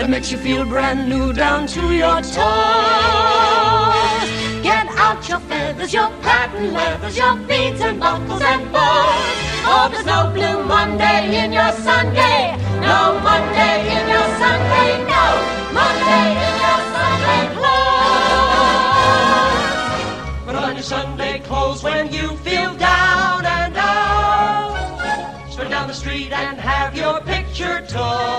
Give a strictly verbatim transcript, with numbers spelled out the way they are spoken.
makes you feel brand new down to your toes. Get out your feathers, your patent leathers, your beads and buckles and bows. Oh, there's no blue Monday in your Sunday, no Monday in your Sunday, no Monday in your Sunday clothes. Put on your Sunday clothes when you feel down and out. Straight down the street and have your picture took.